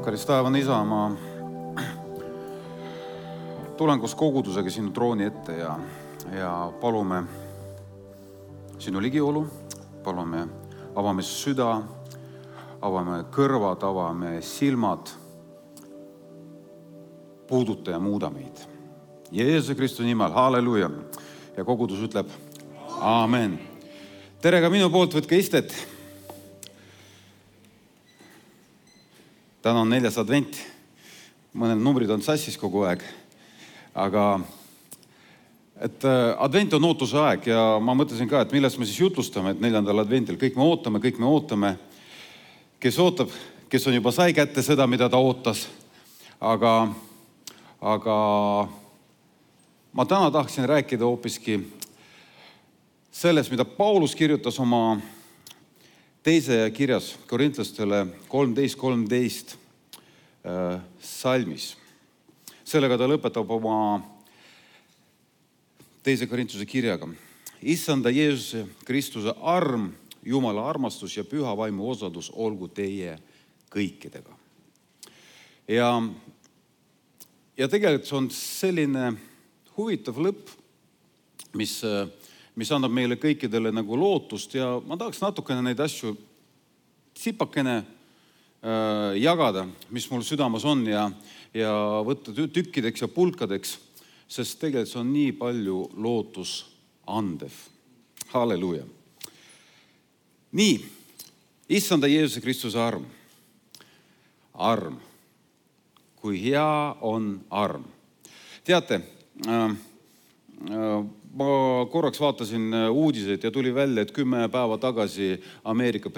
Kallis taevane Isa, ma tulen koos kogudusega sinu trooni ette ja palume sinu ligiolu, palume avame süda, avame kõrvad, avame silmad, puuduta ja muuda meid. Jeesuse Kristuse nimel, halleluja. Ja kogudus ütleb aamen. Tere ka minu poolt, võtke istet. Täna on 4. advent. Mõned numbrid on sassis kogu aeg. Aga advent on ootuse aeg ja ma mõtlesin ka, et millest me siis jutlustame, et 4. adventil kõik me ootame. Kes ootab, kes on juba sai kätte seda, mida ta ootas. Aga ma täna tahaksin rääkida hoopiski sellest, mida Paulus kirjutas oma teise kirjas Korintlastele 13:13 salmis. Sellega ta lõpetab oma teise Korintluse kirjaga. Issanda Jeesuse Kristuse arm, Jumala armastus ja püha vaimu osadus olgu teie kõikidega. Ja tegelikult see on selline huvitav lõpp, mis annab meile kõikidele nagu lootust ja ma tahaks natukene neid asju sipakene jagada, mis mul südamas on ja võtta tükkideks ja pulkadeks, sest tegelikult see on nii palju lootus andev. Halleluja. Nii, issanda Jeesuse Kristuse arm. Arm. Kui hea on arm. Teate, ma korraks vaatasin uudiseid ja tuli välja, et 10 päeva tagasi Ameerika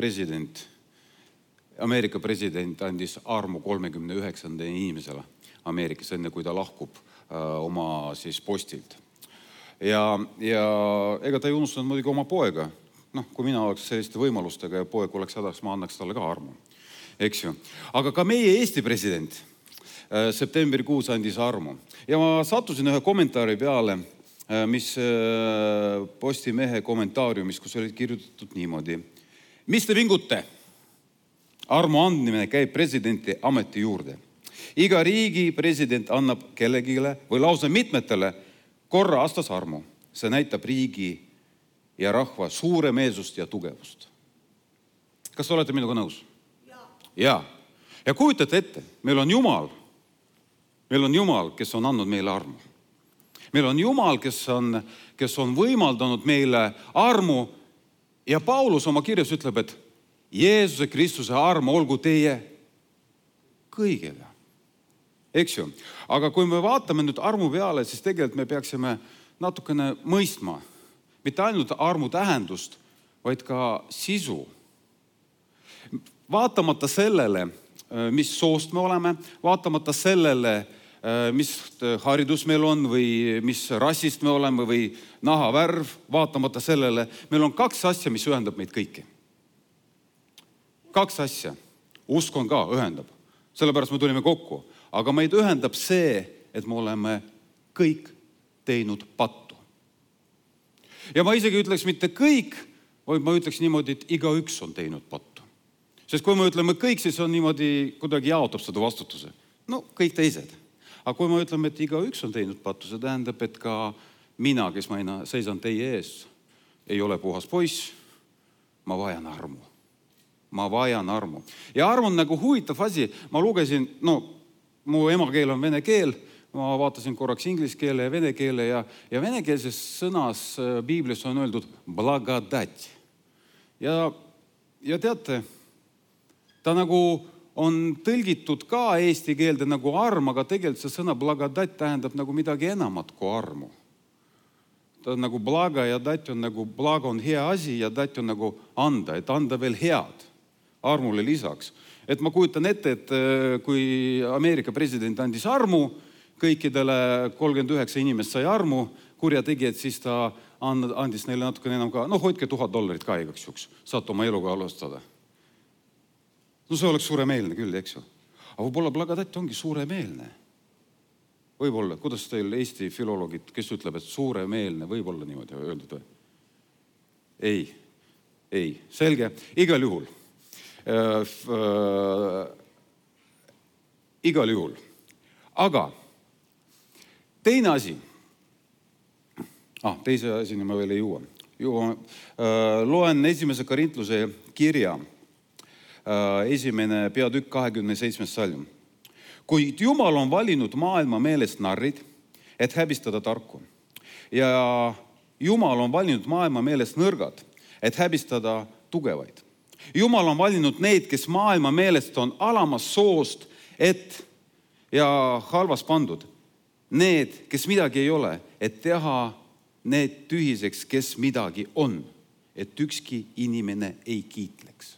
president andis armu 39. inimesele Ameerikas, enne kui ta lahkub oma siis postilt. Ja ega ta ei unustanud muidugi oma poega. Kui mina oleks selliste võimalustega ja poeg oleks hädas, ma annaks talle ka armu. Eks ju? Aga ka meie Eesti president septembrikuus andis armu. Ja ma sattusin ühe kommentaari peale, mis Postimehe kommentaariumis, kus oli kirjutatud niimoodi. Mis te vingute? Armu andmine käib presidenti ameti juurde. Iga riigi president annab kellegile või lausa mitmetele korra aastas armu. See näitab riigi ja rahva suuremeelsust ja tugevust. Kas olete minuga nõus? Ja kujutate ette, meil on Jumal, kes on andnud meile armu. Meil on Jumal, kes on võimaldanud meile armu ja Paulus oma kirjas ütleb, et Jeesuse Kristuse arm olgu teie kõigega. Eks ju? Aga kui me vaatame nüüd armu peale, siis tegelikult me peaksime natukene mõistma mitte ainult armu tähendust, vaid ka sisu. Vaatamata sellele, mis soost me oleme, vaatamata sellele, mis haridus meil on või mis rassist me oleme või nahavärv, vaatamata sellele, meil on 2 asja, mis ühendab meid kõiki. 2 asja. Usk on ka ühendab. Sellepärast me tulime kokku. Aga meid ühendab see, et me oleme kõik teinud pattu. Ja ma isegi ütleks mitte kõik, vaid ma ütleks niimoodi, et igaüks on teinud pattu. Sest kui me ütleme kõik, siis on niimoodi kuidagi jaotab seda vastutuse. Kõik teised. Aga kui me ütleme, et igaüks on teinud pattu, see tähendab, et ka mina, kes ma seisan teie ees, ei ole puhas poiss, ma vajan armu. Ja arm on nagu huvitav asi. Ma lugesin, mu emakeel on vene keel, ma vaatasin korraks inglise keele ja vene keele ja venekeelses sõnas Biiblis on öeldud blagodat. Ja teate, ta nagu on tõlgitud ka eesti keelde nagu arm, aga tegelikult see sõna blagodat tähendab nagu midagi enamat kui armu. Ta on nagu blaga ja dat on nagu blaga on hea asi ja dat on nagu anda, et anda veel head armule lisaks. Et ma kujutan ette, et kui Ameerika president andis armu, kõikidele 39 inimest sai armu, kurjategijad, siis ta andis neile natukene enam ka, hoidke $1000 ka igaks juhuks, saate oma eluga alustada. See oleks suuremeelne küll, eks ju. Aga võib-olla blagodat ongi suuremeelne. Võib-olla, kuidas teil Eesti filoloogid, kes ütleb, et suuremeelne, võib-olla niimoodi öeldud või? Ei, selge, igal juhul. igal juhul. Aga teine asi, teise asini ma veel ei jõua. Loen 1. Korintluse kirja, 1. peatükk 27. salm. Kuid Jumal on valinud maailma meelest narrid, et häbistada tarku. Ja Jumal on valinud maailma meelest nõrgad, et häbistada tugevaid. Jumal on valinud neid, kes maailma meelest on alamas soost, ja halvas pandud. Need, kes midagi ei ole, et teha need tühiseks, kes midagi on, et ükski inimene ei kiitleks.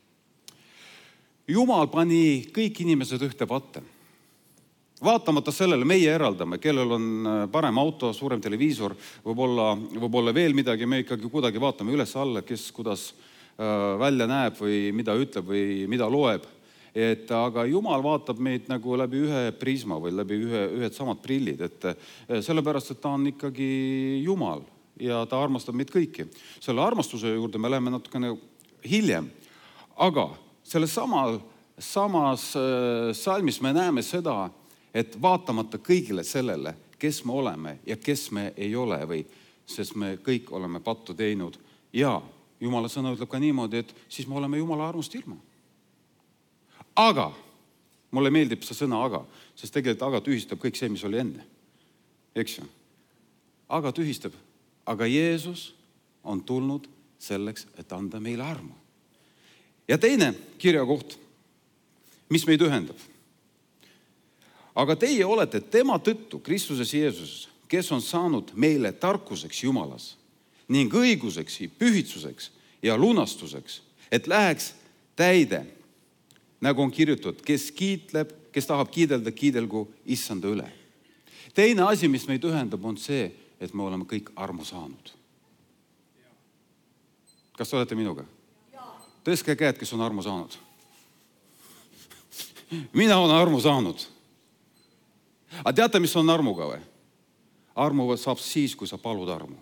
Jumal pani kõik inimesed ühte patta. Vaatamata sellele meie eraldame, kellel on parem auto, suurem televiisor, võib-olla veel midagi, me ikkagi kuidagi vaatame üles alla, kes kuidas välja näeb või mida ütleb või mida loeb. Aga Jumal vaatab meid nagu läbi ühe prisma või läbi ühed samad prillid, sellepärast, et ta on ikkagi Jumal ja ta armastab meid kõiki. Selle armastuse juurde me läheme natukene hiljem, aga selles samas salmis me näeme seda, et vaatamata kõigile sellele, kes me oleme ja kes me ei ole, sest me kõik oleme pattu teinud ja Jumala sõna ütleb ka niimoodi, et siis me oleme Jumala armust ilma. Aga, mulle meeldib see sõna aga, sest tegelikult aga tühistab kõik see, mis oli enne. Eks ju? Aga tühistab. Aga Jeesus on tulnud selleks, et anda meile armu. Ja teine kirjakoht, mis meid ühendab. Aga teie olete tema tõttu Kristuses Jeesuses, kes on saanud meile tarkuseks Jumalas ning õiguseks, pühitsuseks ja lunastuseks, et läheks täide, nagu on kirjutatud, kes kiitleb, kes tahab kiidelda, kiidelgu issanda üle. Teine asi, mis meid ühendab, on see, et me oleme kõik armu saanud. Kas te olete minuga? Tõstke käed, kes on armu saanud. Mina olen armu saanud. Aga teate, mis on armuga või? Armu saab siis, kui sa palud armu.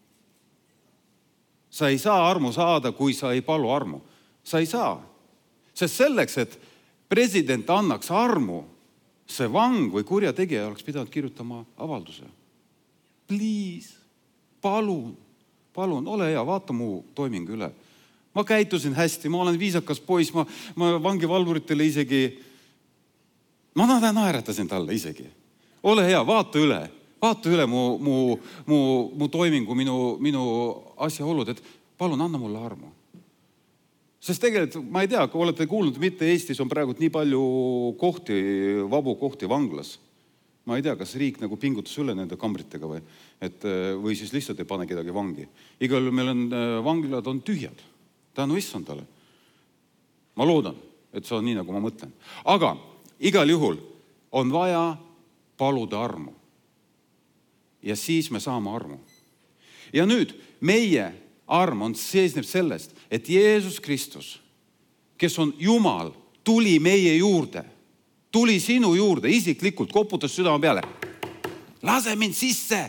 Sa ei saa armu saada, kui sa ei palu armu. Sa ei saa. Sest selleks, et president annaks armu, see vang või kurjategija oleks pidanud kirjutama avalduse. Please, palun, ole hea, vaata mu toiming üle. Ma käitusin hästi, ma olen viisakas poiss, ma vangivalvuritele isegi, ma naeratasin talle isegi. Ole hea, vaata üle mu toimingu, minu asjaolud, et palun anna mulle armu. Sest tegelikult, ma ei tea, kui olete kuulnud, mitte Eestis on praegu nii palju kohti, vabu kohti vanglas. Ma ei tea, kas riik nagu pingutas üle nende kambritega või siis lihtsalt ei pane kedagi vangi. Igal juhul meil on vanglad on tühjad. Tänu issandale. Ma loodan, et see on nii, nagu ma mõtlen. Aga igal juhul on vaja paluda armu. Ja siis me saame armu. Ja nüüd meie arm seisneb sellest, et Jeesus Kristus, kes on Jumal, tuli meie juurde. Tuli sinu juurde, isiklikult koputas südame peale. Lase mind sisse.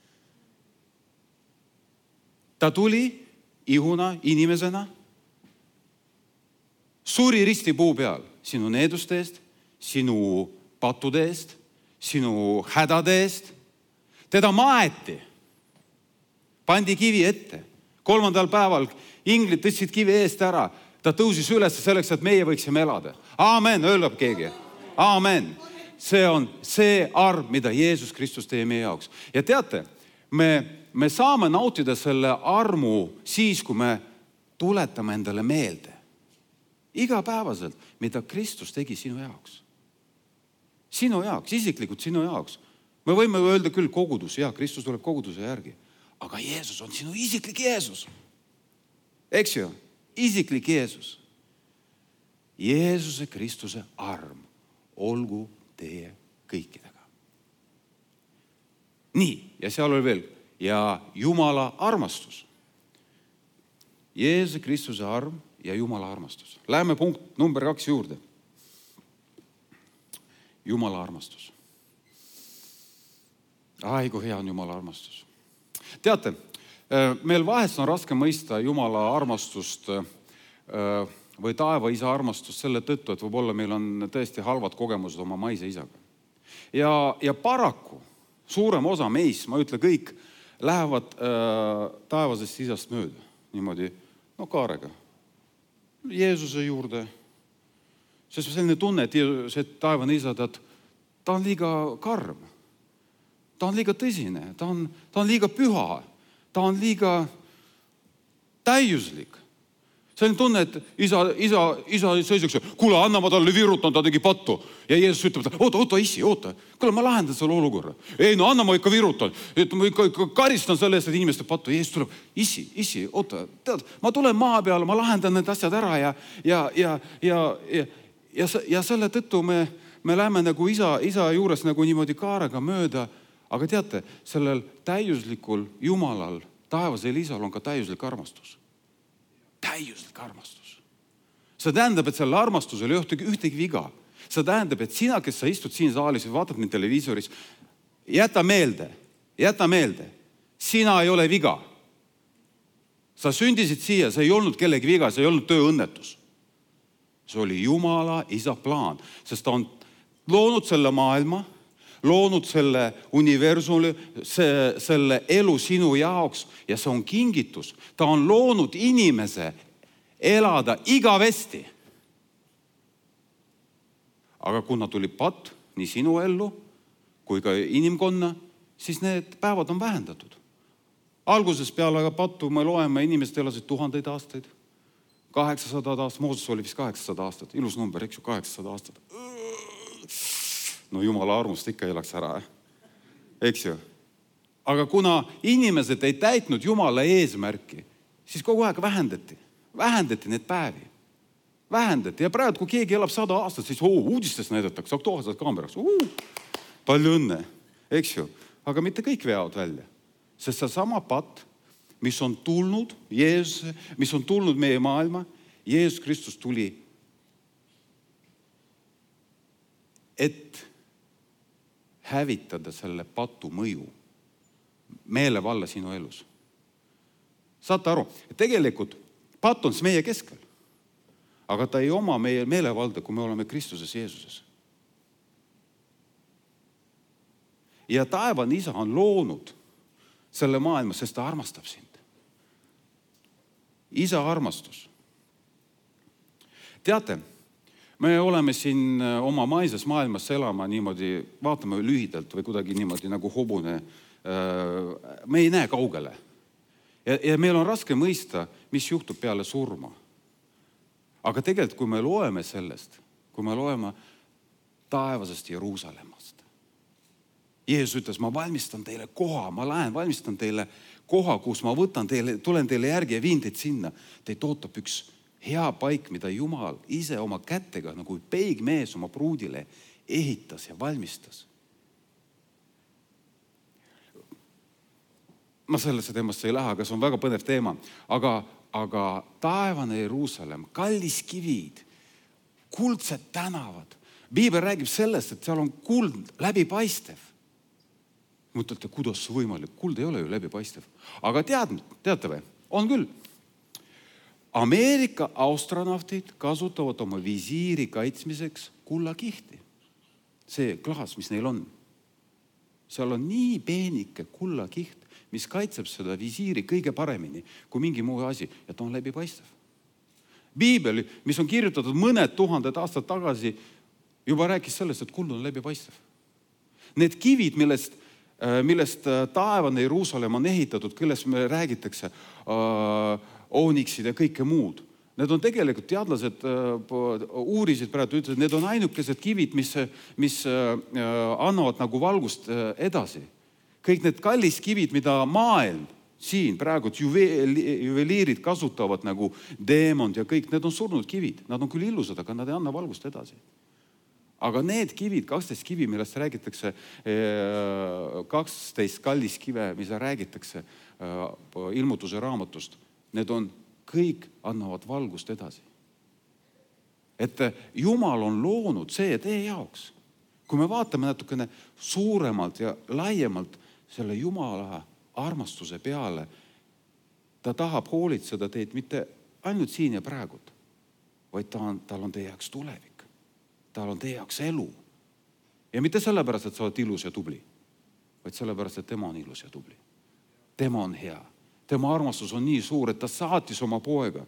Ta tuli ihuna inimesena, suri ristipuu peal sinu needuste eest, sinu pattude eest, sinu hädade eest. Teda maeti, pandi kivi ette. 3. päeval inglid tõstsid kivi eest ära. Ta tõusis üles selleks, et meie võiksime elada. Aamen, öelb keegi. Aamen. See on see arm, mida Jeesus Kristus teie meie jaoks. Ja teate, me saame nautida selle armu siis, kui me tuletame endale meelde. Igapäevaselt, mida Kristus tegi sinu jaoks. Sinu jaoks, isiklikult sinu jaoks. Me võime öelda küll kogudus, Kristus tuleb koguduse järgi. Aga Jeesus on sinu isiklik Jeesus. Eks ju? Isiklik Jeesus. Jeesuse Kristuse arm olgu teie kõikidega. Nii, ja seal oli veel. Ja Jumala armastus. Jeesuse Kristuse arm ja Jumala armastus. Läheme punkt number 2 juurde. Jumala armastus. Ai, kui hea on Jumala armastus. Teate, meil vahest on raske mõista Jumala armastust või taeva isa armastus selle tõttu, et võib-olla meil on tõesti halvad kogemused oma maise isaga. Ja paraku suurem osa meist, ma ütlen kõik, lähevad taevasest isast mööda. Niimoodi, kaarega. Jeesuse juurde. Sest selline tunne, et see taevane isa, ta on liiga karm. Ta on liiga tõsine. Ta on liiga püha. Ta on liiga täiuslik. Selline tunne, et isa seisaks, kuule, anna ma talle virutan, ta tegi pattu. Ja Jeesus ütleb, oota, issi, oota. Kuule, ma lahendan selle olukorra. Ei, no anna ma ikka virutan. Et ma ikka karistan selle eest, et inimeste pattu. Jeesus tuleb, issi, oota. Tead, ma tulen maa peale, ma lahendan need asjad ära ja selle tõttu me läheme nagu isa juures nagu niimoodi kaarega mööda. Aga teate, sellel täiuslikul Jumalal, taevasel isal on ka täiuslik armastus. Täiuslik armastus. See tähendab, et selle armastusel ei ole ühtegi viga. See tähendab, et sina, kes sa istud siin saalis või vaatad mind televiisoris, jäta meelde, sina ei ole viga. Sa sündisid siia, see ei olnud kellegi viga, see ei olnud tööõnnetus. See oli Jumala isa plaan, sest ta on loonud selle maailma, loonud selle universumi, selle elu sinu jaoks ja see on kingitus. Ta on loonud inimese elada igavesti. Aga kuna tuli patt nii sinu ellu kui ka inimkonna, siis need päevad on vähendatud. Alguses peale pattu me loeme, inimesed elasid 1000 aastaid, 800 aastat, Mooses oli vist 800 aastat, ilus number, eks ju, 800 aastat. No Jumala armust ikka elaks ära, eks ju. Aga kuna inimesed ei täitnud Jumala eesmärki, siis kogu aeg vähendati need päevi. Vähendati ja praegu, kui keegi elab 100 aastat, siis uudistes näidatakse Aktuaalses Kaameras. Palju õnne, eks ju. Aga mitte kõik veavad välja. Sest see sama patt, mis on tulnud mis on tulnud meie maailma, Jeesus Kristus tuli, et hävitada selle patu mõju meelevalla sinu elus. Saate aru, et tegelikult patt on meie keskel, aga ta ei oma meie meelevalda, kui me oleme Kristuses Jeesuses. Ja taevane isa on loonud selle maailma, sest ta armastab sind. Isa armastus. Teate, me oleme siin oma maises maailmas elama niimoodi, vaatame lühidalt või kuidagi niimoodi nagu hobune. Me ei näe kaugele. Ja meil on raske mõista, mis juhtub peale surma. Aga tegelikult, kui me loeme sellest, kui me loeme taevasest Jeruusalemmast, Jeesus ütles, ma valmistan teile koha, ma lähen, valmistan teile koha, kus ma tulen teile järgi ja viin teid sinna. Teid ootab üks hea paik, mida Jumal ise oma kätega, nagu peigmees oma pruudile ehitas ja valmistas. Ma sellesse teemasse ei lähe, aga see on väga põnev teema. Aga taevane Jeruusalemm, kallis kivid, kuldsed tänavad. Piibel räägib sellest, et seal on kuld läbipaistev. Mõtlete, kuidas see võimalik? Kuld ei ole ju läbipaistev. Aga teate või? On küll. Ameerika astronautid kasutavad oma visiiri kaitsmiseks kullakihti. See klaas, mis neil on. Seal on nii peenike kullakiht, mis kaitseb seda visiiri kõige paremini kui mingi muu asi, ja ta on läbipaistev. Piibel, mis on kirjutatud mõned 1000 aastat tagasi, juba rääkis sellest, et kuld on läbipaistev. Need kivid, millest taevane Jeruusalemm on ehitatud, kellest me räägitakse, ooniksid ja kõike muud. Need on tegelikult teadlased uurisid praegu, ütlesid, need on ainukesed kivid, mis annavad nagu valgust edasi. Kõik need kallis kivid, mida maailm siin praegu juveliirid kasutavad nagu deemond ja kõik, need on surnud kivid. Nad on küll illusad, aga nad ei anna valgust edasi. Aga need kivid, 12 kivi, millest räägitakse, 12 kallis kive, mida räägitakse ilmutuse raamatust, need on kõik annavad valgust edasi. Et Jumal on loonud see tee jaoks. Kui me vaatame natukene suuremalt ja laiemalt selle Jumala armastuse peale, ta tahab hoolitseda teid mitte ainult siin ja praegult, vaid tal on teie jaoks tulevik. Tal on teie jaoks elu. Ja mitte sellepärast, et sa oled ilus ja tubli, vaid sellepärast, et tema on ilus ja tubli. Tema on hea. Tema armastus on nii suur, et ta saatis oma poega.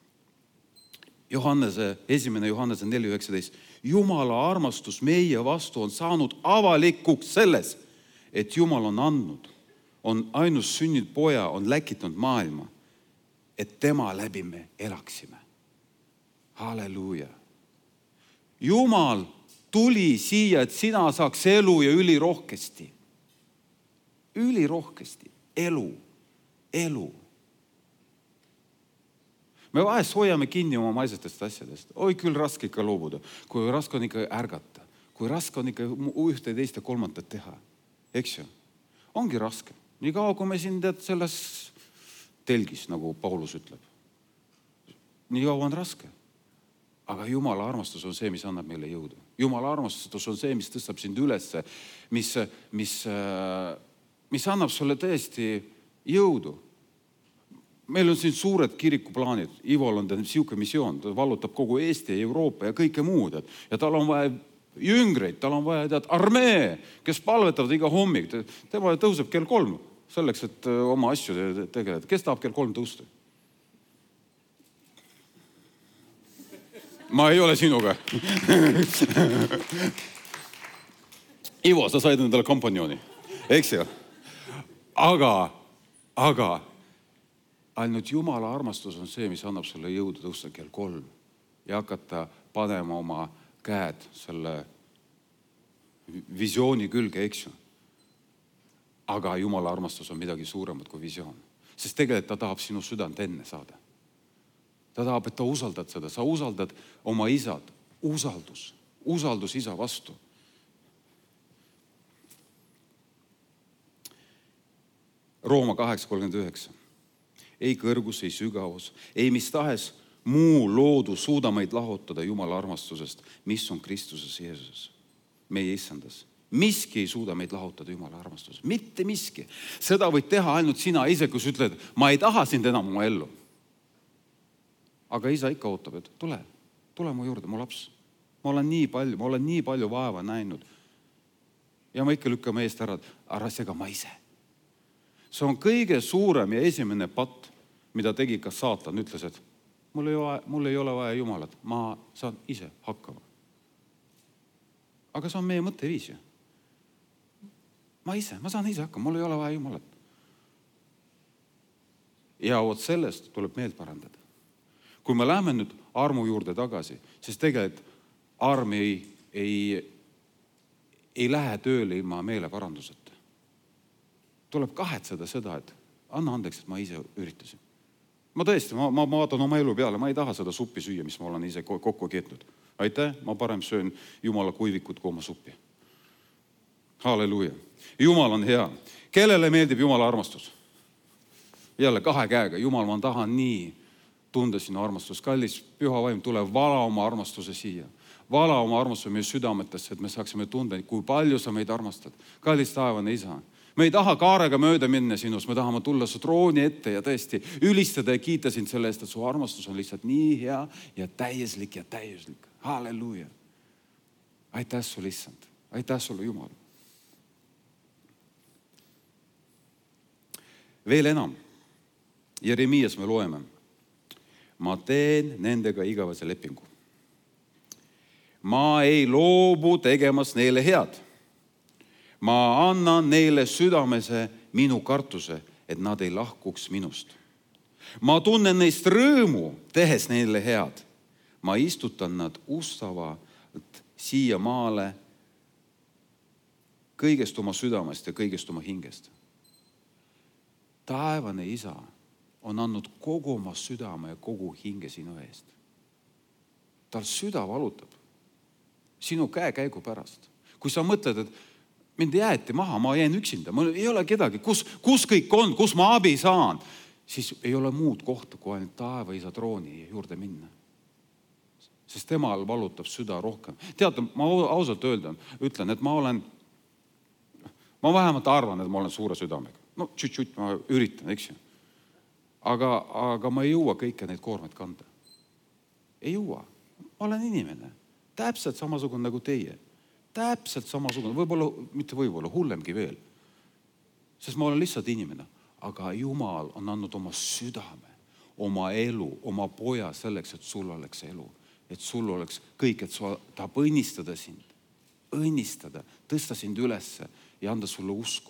Esimene Johannese 4:19. Jumala armastus meie vastu on saanud avalikuks selles, et Jumal on andnud, on ainus sünninud poja, on läkitanud maailma, et tema läbi me elaksime. Halleluuja. Jumal tuli siia, et sina saaks elu ja ülirohkesti. Ülirohkesti. Elu. Me vahest hoiame kinni oma maisestest asjadest. Oi, küll raske ikka loobuda. Kui raske on ikka ärgata. Kui raske on ikka ühte, teist ja kolmandat teha. Eks ju? Ongi raske. Nii kaua, kui me siin selles telgis, nagu Paulus ütleb. Nii kaua on raske. Aga Jumala armastus on see, mis annab meile jõudu. Jumala armastus on see, mis tõstab sind üles, mis annab sulle tõesti jõudu. Meil on siin suured kirikuplaanid. Ivol on siuke missioon. Ta vallutab kogu Eesti ja Euroopa ja kõike muud. Ja tal on vaja jüngreid, tal on vaja armee, kes palvetavad iga hommik. Tema tõuseb kell 3 selleks, et oma asju tegeleda. Kes tahab kell 3 tõusta? Ma ei ole sinuga. Ivo, sa said endale kompanjoni. Eks ju? Aga ainult Jumala armastus on see, mis annab sulle jõudu tõusta kell 3 ja hakata panema oma käed selle visiooni külge, eks ju. Aga Jumala armastus on midagi suuremat kui visioon. Sest tegelikult ta tahab sinu südant enne saada. Ta tahab, et ta usaldad seda. Sa usaldad oma isad. Usaldus isa vastu. Rooma 8:39. Ei kõrgus, ei sügavus, ei mis tahes muu loodu suuda meid lahutada Jumala armastusest, mis on Kristuses Jeesuses, meie issandas. Miski ei suuda meid lahutada Jumala armastusest. Mitte miski. Seda võid teha ainult sina ise, kus ütled, ma ei taha sind enam oma ellu. Aga isa ikka ootab, et tule mu juurde, mu laps. Ma olen nii palju vaeva näinud. Ja ma ikka lükkame eest ära sega ma ise. See on kõige suurem ja esimene patt, mida tegi ka saatan. Ütles, et mul ei ole vaja Jumalat. Ma saan ise hakkama. Aga see on meie mõtteviis. Ma saan ise hakkama. Mul ei ole vaja Jumalat. Ja sellest tuleb meelt parandada. Kui me läheme nüüd armu juurde tagasi, siis tegelikult arm ei lähe tööle ilma meeleparanduseta. Tuleb kahetseda seda, et anna andeks, et ma ise üritasin. Ma tõesti, ma vaatan oma elu peale, ma ei taha seda suppi süüa, mis ma olen ise kokku keetnud. Aitäh, ma parem söön Jumala kuivikut kui oma suppi. Halleluuja. Jumal on hea. Kellele meeldib Jumala armastus? Jälle 2 käega. Jumal, ma tahan nii tunda sinu armastus. Kallis püha vaim, tule vala oma armastuse siia. Vala oma armastuse meie südametesse, et me saaksime tunda, kui palju sa meid armastad. Kallis taevane isa. Me ei taha kaarega mööda minna sinust, me tahame tulla su trooni ette ja tõesti ülistada ja kiita sind selle eest, et su armastus on lihtsalt nii hea ja täieslik. Halleluuja. Aitäh sulle, issand. Aitäh sulle, Jumal. Veel enam. Jeremias me loeme. Ma teen nendega igavese lepingu. Ma ei loobu tegemas neile head. Ma annan neile südamese minu kartuse, et nad ei lahkuks minust. Ma tunnen neist rõõmu, tehes neile head. Ma istutan nad ustavalt siia maale kõigest oma südamest ja kõigest oma hingest. Taevane isa on andnud kogu oma südame ja kogu hinge sinu eest. Tal süda valutab sinu käekäigu pärast. Kui sa mõtled, et mind jäeti maha, ma jään üksinda, mul ei ole kedagi, kus kõik on, kus ma abi saan, siis ei ole muud kohta, kui ainult taeva isa trooni juurde minna. Sest temal valutab süda rohkem. Teate, ma ausalt ütlen, et ma vähemalt arvan, et ma olen suure südamega. No, tšüt-tšüt, ma üritan, eks ju. Aga ma ei jõua kõike neid koormeid kanda. Ei jõua. Ma olen inimene. Täpselt samasugune nagu teie. Täpselt samasugune. Võib-olla, mitte võib-olla, hullemgi veel. Sest ma olen lihtsalt inimene. Aga Jumal on andnud oma südame, oma elu, oma poja selleks, et sul oleks elu. Et sul oleks kõik, et tahab õnnistada sind. Õnnistada, tõsta sind ülesse ja anda sulle usku.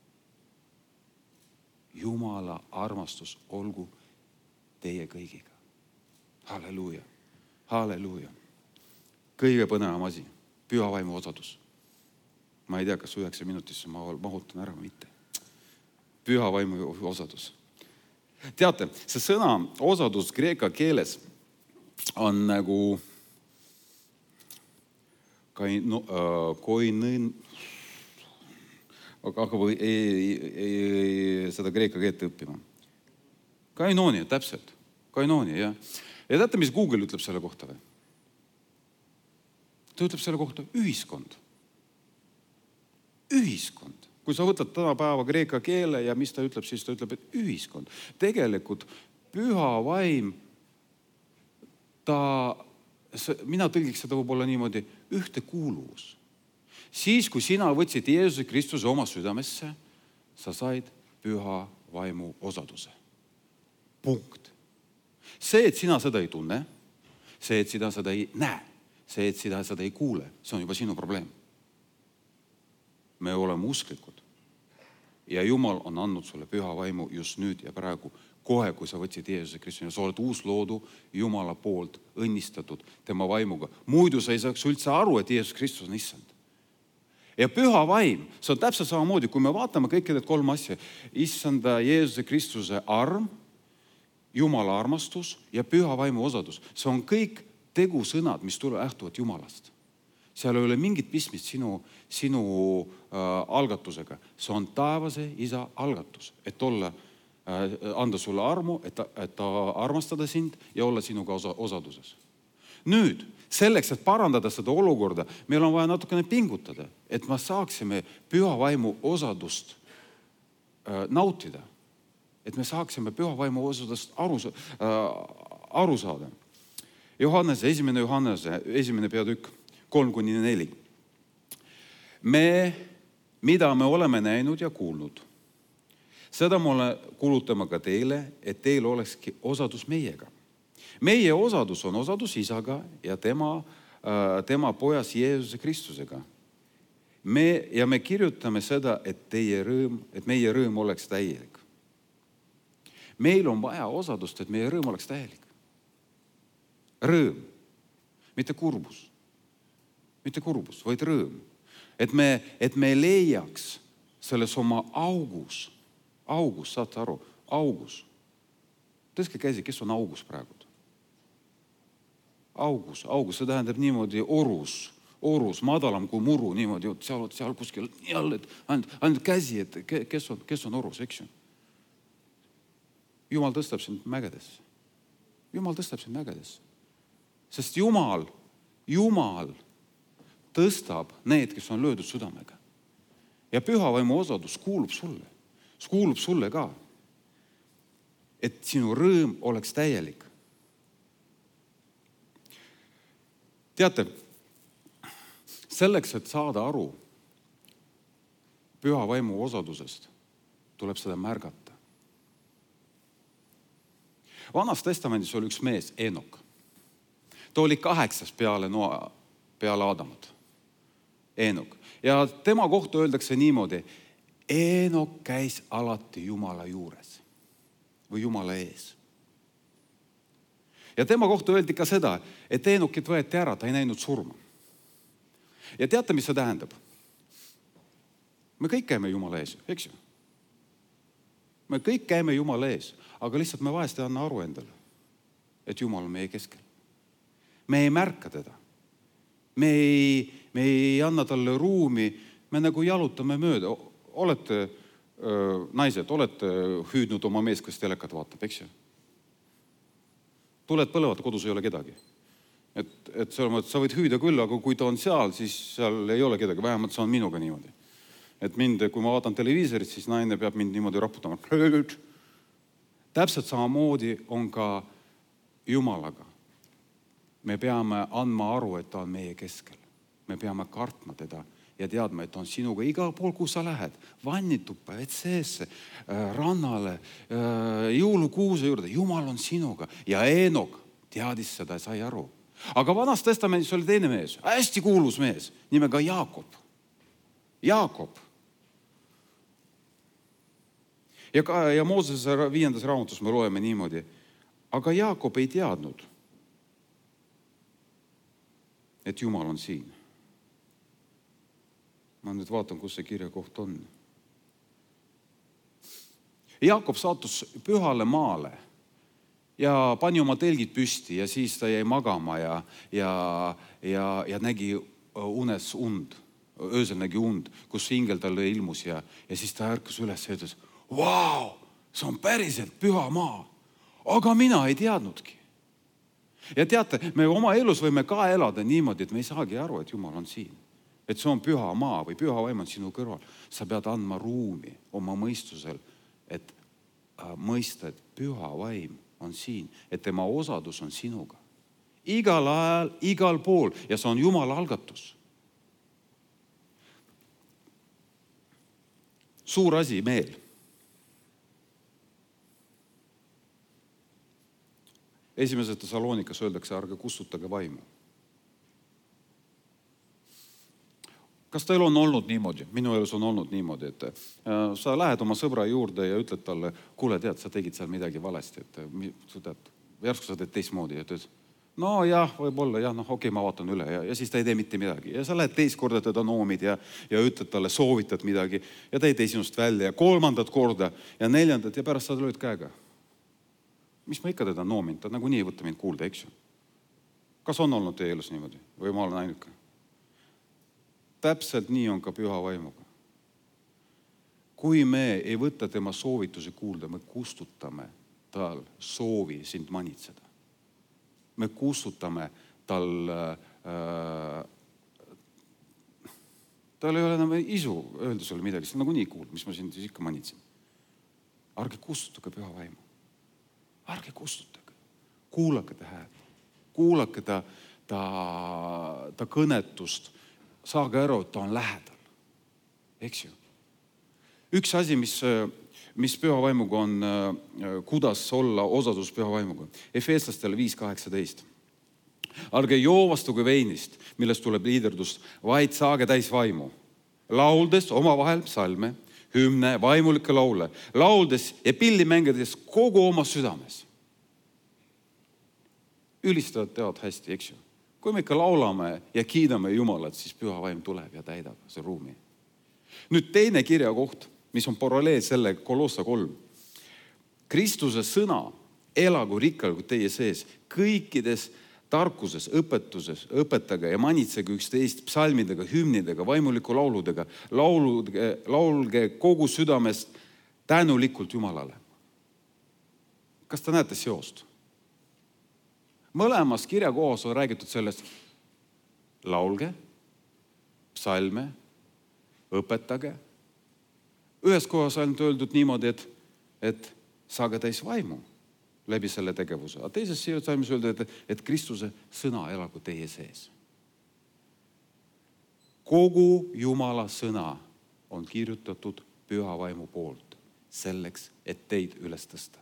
Jumala armastus olgu teie kõigiga. Halleluuja. Halleluuja. Kõige põnevam asi. Püha vaimu osadus. Ma ei tea, kas 9 minutisse ma mahutan ära või mitte. Püha vaimu osadus. Teate, see sõna osadus kreeka keeles on nagu aga või seda kreeka keelt õppima. Kainoonia, täpselt. Kainoonia, jah. Ja teate, mis Google ütleb selle kohta või? Ta ütleb selle kohta ühiskond. Ühiskond. Kui sa võtad tänapäeva kreeka keele ja mis ta ütleb, siis ta ütleb, et ühiskond. Tegelikult püha vaim, mina tõlgiks seda võib-olla niimoodi, ühtekuuluvus. Siis, kui sina võtsid Jeesuse Kristuse oma südamesse, sa said püha vaimu osaduse. Punkt. See, et sina seda ei tunne, see, et sina seda ei näe, see, et sina seda ei kuule, see on juba sinu probleem. Me oleme usklikud. Ja Jumal on andnud sulle püha vaimu just nüüd ja praegu, kohe, kui sa võtsid Jeesuse Kristuse. Sa oled uus loodu Jumala poolt õnnistatud tema vaimuga. Muidu sa ei saaks üldse aru, et Jeesus Kristus on issand. Ja püha vaim, see on täpselt samamoodi, kui me vaatame kõiki need 3 asja, issanda Jeesuse Kristuse arm, Jumala armastus ja püha vaimu osadus. See on kõik tegusõnad, mis lähtuvad Jumalast. Seal ei ole mingit pistmist sinu algatusega. See on taevase isa algatus, et anda sulle armu, et ta armastada sind ja olla sinuga osaduses. Nüüd, selleks, et parandada seda olukorda, meil on vaja natukene pingutada, et me saaksime püha vaimu osadust nautida. Et me saaksime püha vaimu osadust aru saada. Johannese, 1. Johannese, 1. peatükk, 3-4. Mida me oleme näinud ja kuulnud, seda me kulutame ka teile, et teil olekski osadus meiega. Meie osadus on osadus isaga ja tema pojas Jeesuse Kristusega. Me kirjutame seda, et meie rõõm oleks täielik. Meil on vaja osadust, et meie rõõm oleks täielik. Rõõm, mitte kurbus. Mitte kurbus, vaid rõõm. Et me leiaks selles oma augus, saate aru, augus. Tõstke käsi, kes on augus praegu? Augus, see tähendab niimoodi orus, madalam kui muru, niimoodi, seal kuskil jälle, ainult käsi, et kes on orus, eks ju? Jumal tõstab sind mägedesse. Jumal tõstab sind mägedesse. Sest Jumal tõstab need, kes on löödud südamega. Ja püha vaimu osadus kuulub sulle. See kuulub sulle ka. Et sinu rõõm oleks täielik. Teate, selleks, et saada aru püha vaimu osadusest, tuleb seda märgata. Vanas testamendis oli üks mees, Eenok. Ta oli 8. peale Aadamat. Eenok. Ja tema kohta öeldakse niimoodi, Eenok käis alati Jumala juures või Jumala ees. Ja tema kohta öeldi ka seda, et Eenokit võeti ära, ta ei näinud surma. Ja teate, mis see tähendab? Me kõik käime Jumala ees, eks ju? Me kõik käime Jumala ees, aga lihtsalt me vahest ei anna aru endale, et Jumal on meie keskel. Me ei märka teda. Me ei anna talle ruumi, me nagu jalutame mööda. Naised, olete hüüdnud oma mees, kes telekat vaatab, eks ju? Tuled põlevad, kodus ei ole kedagi. Et sa võid hüüda küll, aga kui ta on seal, siis seal ei ole kedagi, vähemalt see on minuga niimoodi. Et kui ma vaatan televiisorit, siis naine peab mind niimoodi raputama. Täpselt samamoodi on ka Jumalaga. Me peame andma aru, et ta on meie keskel. Me peame kartma teda ja teadma, et ta on sinuga igal pool, kus sa lähed. Vannituppa, WC-sse, rannale, jõulukuuse juurde. Jumal on sinuga. Ja Eenok teadis seda ja sai aru. Aga Vanas Testamendis oli teine mees, hästi kuulus mees, nimega Jaakob. Jaakob. Ja Moosese 5. raamatus me loeme niimoodi. Aga Jaakob ei teadnud, et Jumal on siin. Ma nüüd vaatan, kus see kirja koht on. Jaakob saatus pühale maale ja pani oma telgid püsti ja siis ta jäi magama ja nägi unes und. Öösel nägi und, kus ingel talle ilmus ja siis ta ärkas üles ja ütles, vau, see on päriselt püha maa. Aga mina ei teadnudki. Ja teate, me oma elus võime ka elada niimoodi, et me ei saagi aru, et Jumal on siin. Et see on püha maa või püha vaim on sinu kõrval. Sa pead andma ruumi oma mõistusel, et mõista, et püha vaim on siin, et tema osadus on sinuga. Igal ajal, igal pool ja see on Jumala algatus. Suur asi meel. Esimeses Thessalonikas öeldakse, ärge kustutage vaimu. Kas teil on olnud niimoodi? Minu elus on olnud niimoodi, et sa lähed oma sõbra juurde ja ütled talle, kuule, tead, sa tegid seal midagi valesti, et järsku sa teed teistmoodi ja teed, no jah, võib-olla, jah, okei, ma vaatan üle ja siis ta ei tee mitte midagi. Ja sa lähed teist korda teda noomid ja ütled talle, soovitad midagi ja ta ei tee sinust välja ja 3. korda ja 4. ja pärast sa lööd käega. Mis ma ikka teda noomin, ta nagunii ei võtta mind kuulda, eks ju. Kas on olnud teie elus niimoodi või ma olen ainuke? Täpselt nii on ka püha vaimuga. Kui me ei võta tema soovitusi kuulda, me kustutame tal soovi sind manitseda. Me kustutame tal ei ole enam isu öelda sulle midagi, see on nagunii kuuld, mis ma sind ikka manitsen. Ärge kustutage püha vaimu. Ärge kustutage. Kuulake ta hääl. Kuulake ta kõnetust. Saage aru, et ta on lähedal. Eks ju? Üks asi, mis püha vaimuga on, kuidas olla osadus püha vaimuga. Efeslastele 5.18. Ärge joovastuge veinist, millest tuleb liiderdust, vaid saage täis vaimu. Lauldes omavahel psalme, hümne, vaimulikke laule, lauldes ja pilli mängides kogu oma südames. Ülistajad teavad hästi, eks ju. Kui me ikka laulame ja kiidame Jumalat, siis püha vaim tuleb ja täidab see ruumi. Nüüd teine kirja koht, mis on paralleel selle Kolossa 3. Kristuse sõna elagu rikkalikult teie sees, kõikides tarkuses, õpetuses, õpetage ja manitsege üksteist psalmidega, hümnidega, vaimuliku lauludega, laulge kogu südamest tänulikult Jumalale. Kas te näete seost? Mõlemas kirjakohas on räägitud sellest, laulge, psalme, õpetage. Ühes kohas on öeldud niimoodi, et saage täis vaimu läbi selle tegevuse. A teises salmis öeldud, et Kristuse sõna elagu teie sees. Kogu Jumala sõna on kirjutatud püha vaimu poolt selleks, et teid üles tõsta.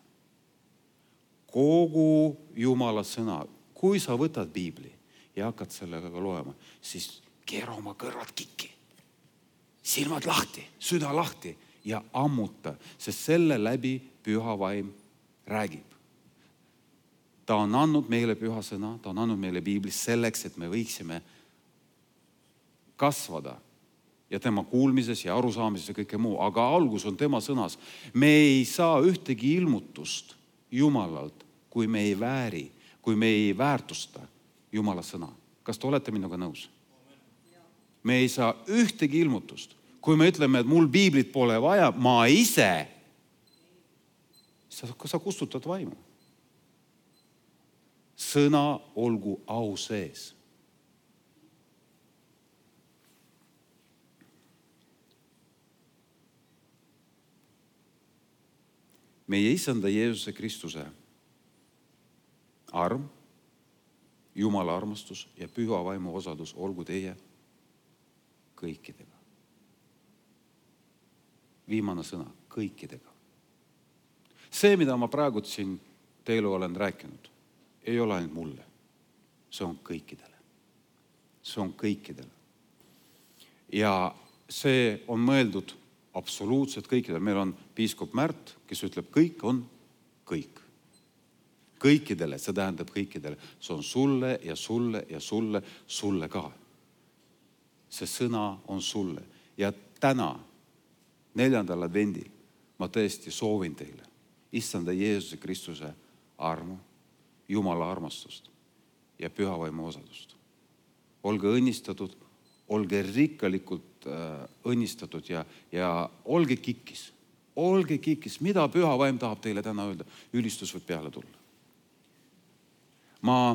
Kogu Jumala sõna, kui sa võtad Piibli ja hakkad sellega loema, siis keera oma kõrvad kikki. Silmad lahti, süda lahti ja ammuta, sest selle läbi püha vaim räägib. Ta on andnud meile püha sõna, ta on andnud meile Piiblis selleks, et me võiksime kasvada ja tema kuulmises ja arusaamises ja kõike muu. Aga algus on tema sõnas. Me ei saa ühtegi ilmutust Jumalalt, kui me ei vääri, kui me ei väärtusta Jumala sõna. Kas te olete minuga nõus? Me ei saa ühtegi ilmutust. Kui me ütleme, et mul Piiblit pole vaja, ma ise, sa kustutad vaimu. Sõna olgu au sees. Meie Isanda Jeesuse Kristuse arm Jumala armastus ja püha vaimu osadus olgu teie kõikidega. Viimane sõna, kõikidega. See, mida ma praegu siin teile olen rääkinud, ei ole ainult mulle. See on kõikidele. See on kõikidele. Ja see on mõeldud absoluutselt kõikidele. Meil on piiskop Märt, kes ütleb, kõik on kõik. Kõikidele, see tähendab kõikidele. See on sulle ja sulle ja sulle, sulle ka. See sõna on sulle. Ja täna, 4. advendil, ma tõesti soovin teile Issanda Jeesuse Kristuse armu, Jumala armastust ja püha vaimu osadust. Olge õnnistatud, olge rikkalikult õnnistatud ja olge kikkis. Olge kikkis. Mida püha vaim tahab teile täna öelda? Ülistus võib peale tulla. Ma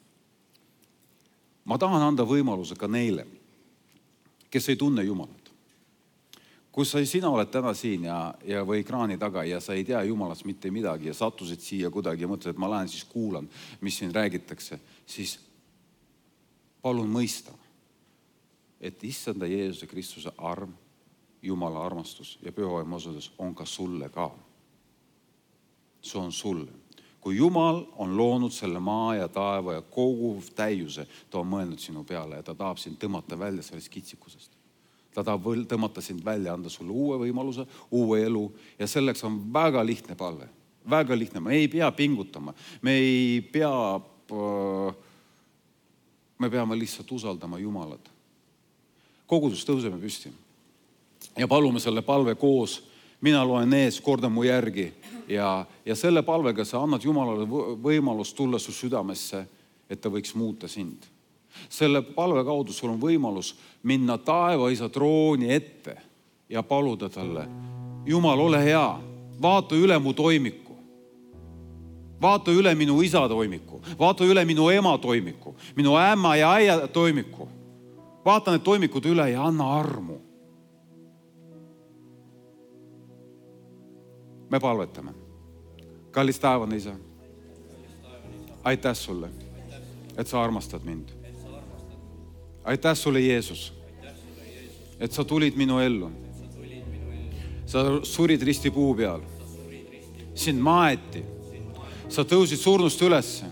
tahan anda võimaluse ka neile, kes ei tunne Jumalat. Kui sina oled täna siin või ekraani taga ja sa ei tea Jumalast mitte midagi ja sattusid siia kuidagi ja mõtled, et ma lähen siis kuulan, mis siin räägitakse, siis palun mõista, et Issanda Jeesuse Kristuse arm, Jumala armastus ja püha vaimu osadus on ka sulle ka. See on sulle. Kui Jumal on loonud selle maa ja taeva ja kogu täiuse, ta on mõelnud sinu peale ja ta tahab sind tõmmata välja sellest kitsikusest. Ta tahab tõmmata sind välja, anda sulle uue võimaluse, uue elu ja selleks on väga lihtne palve. Väga lihtne. Me ei pea pingutama. Me peame lihtsalt usaldama Jumalat. Kogudus tõuseme püsti ja palume selle palve koos. Mina loen ees, kordan mu järgi ja selle palvega sa annad Jumalale võimalust tulla su südamesse, et ta võiks muuta sind. Selle palve kaudu sul on võimalus minna taevaisa trooni ette ja paluda talle, Jumal, ole hea, vaata üle mu toimiku. Vaata üle minu isa toimiku, vaata üle minu ema toimiku, minu ämma ja äia toimiku. Vaata need toimikud üle ja anna armu. Me palvetame. Kallis taevane isa, aitäh sulle, et sa armastad mind. Aitäh sulle, Jeesus, et sa tulid minu ellu. Sa surid risti puu peal. Sind maeti. Sa tõusid surnust ülesse.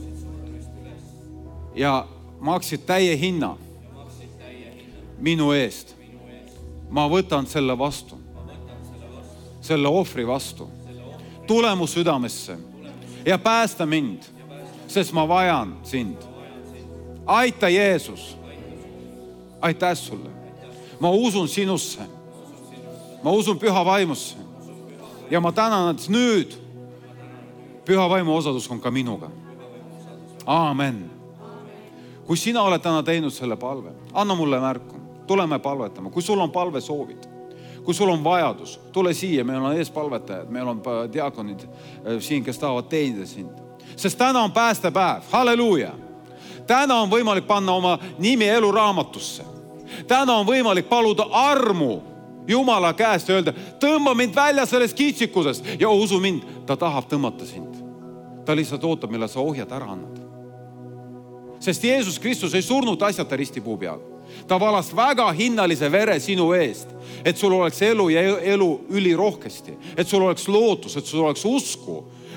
Ja maksid täie hinna minu eest. Ma võtan selle vastu. Selle ohvri vastu. Tule mu südamesse ja päästa mind, sest ma vajan sind. Aita, Jeesus. Aitäh sulle. Ma usun sinusse. Ma usun püha vaimusse. Ja ma tänan, et nüüd püha vaimu osadus on ka minuga. Aamen. Kui sina oled täna teinud selle palve, anna mulle märku. Tuleme palvetama. Kui sul on palve soovid, kui sul on vajadus, tule siia. Meil on eespalvetajad, meil on diakonid siin, kes tahavad teenida sind. Sest täna on päästepäev. Halleluuja. Täna on võimalik panna oma nimi eluraamatusse. Täna on võimalik paluda armu Jumala käest ja öelda, tõmba mind välja sellest kitsikusest ja usu mind, ta tahab tõmmata sind. Ta lihtsalt ootab, millal sa ohjad ära annad. Sest Jeesus Kristus ei surnud asjata ristipuu peal. Ta valas väga hinnalise vere sinu eest, et sul oleks elu ja elu ülirohkesti, et sul oleks lootus, et sul oleks usku,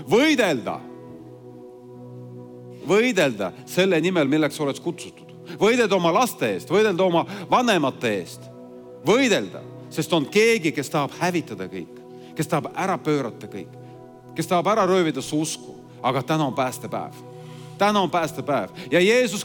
võidelda selle nimel, milleks oleks kutsutud. Võidelda oma laste eest, võidelda oma vanemate eest, võidelda, sest on keegi, kes tahab hävitada kõik, kes tahab ära pöörata kõik, kes tahab ära röövida su usku, aga täna on päästepäev. Täna on päästepäev ja Jeesus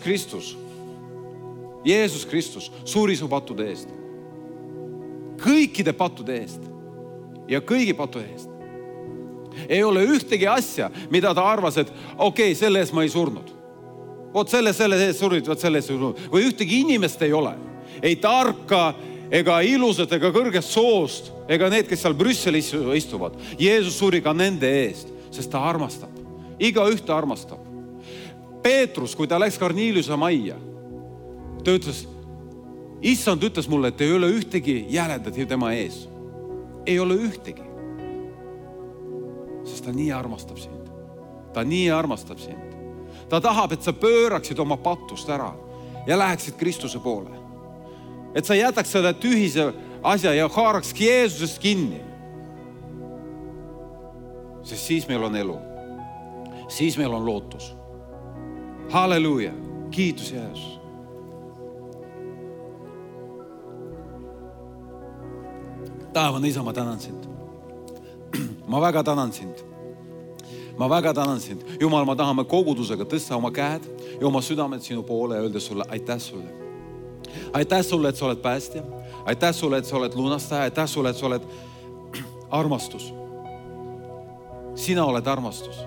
Kristus suri su pattude eest. Kõikide pattude eest ja kõigi pattude eest. Ei ole ühtegi asja, mida ta arvas, et okei, selle eest ma ei surnud. Vot selle eest surid, vot selle eest ei surnud. Või ühtegi inimest ei ole. Ei tarka, ega ilusat, ega kõrgest soost, ega need, kes seal Brüsselis istuvad. Jeesus suri ka nende eest, sest ta armastab. Iga ühte armastab. Peetrus, kui ta läks Korneliuse majja, ta ütles, issand ütles mulle, et ei ole ühtegi jäledat tema ees. Ei ole ühtegi. Sest ta nii armastab sind. Ta nii armastab sind. Ta tahab, et sa pööraksid oma patust ära ja läheksid Kristuse poole. Et sa jätaks selle tühise asja ja haarakski Jeesusest kinni. Sest siis meil on elu. Siis meil on lootus. Halleluuja. Kiitus Jeesus. Taevane Isa, ma tänan sind. Ma väga tänan sind. Ma väga tänan sind. Jumal, ma tahame kogudusega tõsta oma käed ja oma südamed sinu poole ja öelda sulle aitäh sulle. Aitäh sulle, et sa oled päästja. Aitäh sulle, et sa oled lunastaja. Aitäh sulle, et sa oled armastus. Sina oled armastus.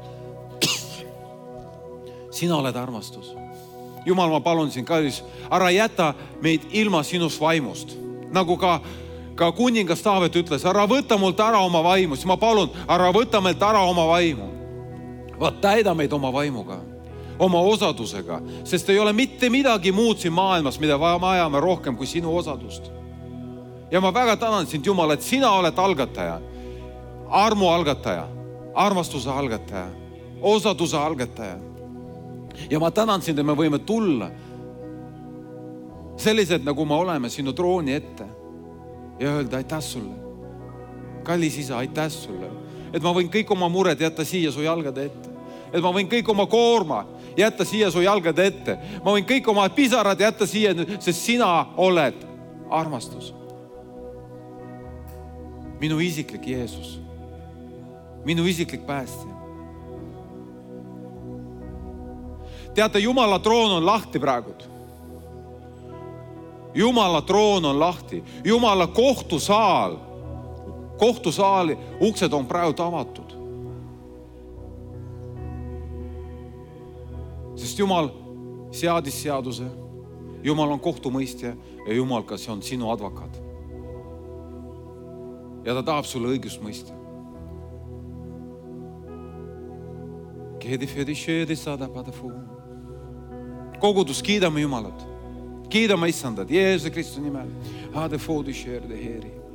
Sina oled armastus. Jumal, ma palun sind, kallis, ära jäta meid ilma sinust vaimust. Nagu ka kuningas Taavet ütles, ära võta mult ära oma vaimu. Siis ma palun, ära võta meilt ära oma vaimu. Vaat täida meid oma vaimuga, oma osadusega, sest ei ole mitte midagi muud siin maailmas, mida vajame rohkem kui sinu osadust. Ja ma väga tänan sind, Jumal, et sina oled algataja, armu algataja, armastuse algataja, osaduse algataja. Ja ma tänan sind, et me võime tulla sellised, nagu me oleme sinu trooni ette ja öelda aitäh sulle. Kallis Isa, aitäh sulle, et ma võin kõik oma mured jätta siia su jalgade ette. Et ma võin kõik oma koorma jätta siia su jalgade ette. Ma võin kõik oma pisarad jätta siia, sest sina oled armastus. Minu isiklik Jeesus. Minu isiklik päästja. Teate, Jumala troon on lahti praegu. Jumala troon on lahti. Jumala kohtusaali uksed on praegu avatud. Sest Jumal seadis seaduse. Jumal on kohtumõistja ja Jumal, kas see on sinu advokaat. Ja ta tahab sulle õigust mõista. Kogudus, kiidame Jumalat. Kiidame Issandat, Jeesuse Kristuse nimel.